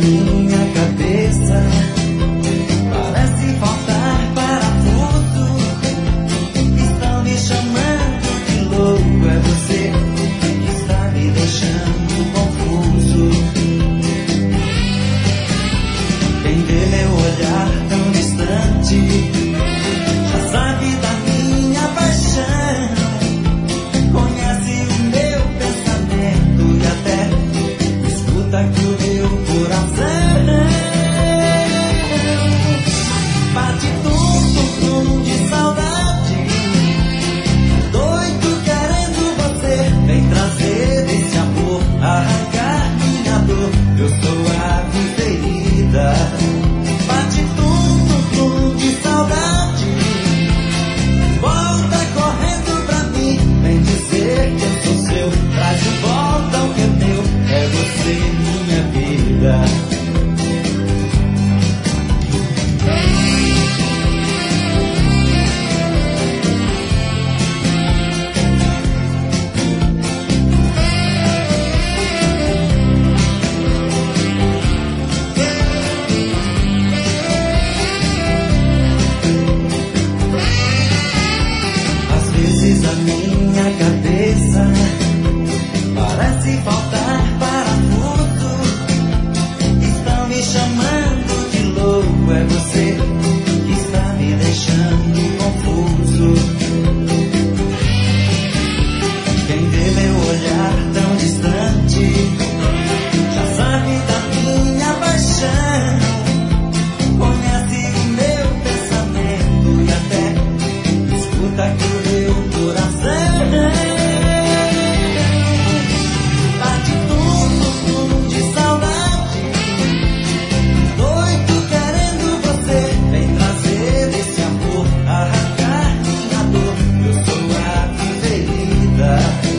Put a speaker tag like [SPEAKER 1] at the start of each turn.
[SPEAKER 1] minha cabeça. Parece faltar parafuso. Estão me chamando de louco. É você que está me deixando confuso. Quem vê meu olhar tão distante já sabe da minha paixão. Conhece o meu pensamento e até escuta que o meu coração bate tum de saudade. Doido querendo você, vem trazer esse amor, arrancar minha dor. Eu sou a ferida. Bate tum de saudade. Volta correndo pra mim, vem dizer que eu sou seu. Traz de volta o que é meu, é você minha vida. Às vezes a minha cabeça parece faltar parafuso. Estão me chamando de louco. É você que está me deixando confuso. Quem vê meu olhar tão distante já sabe da minha paixão. Conhece o meu pensamento e até escuta que o meu coração bate tum de saudade. Doido querendo você, vem trazer esse amor, arrancar minha dor. Eu sou a ferida.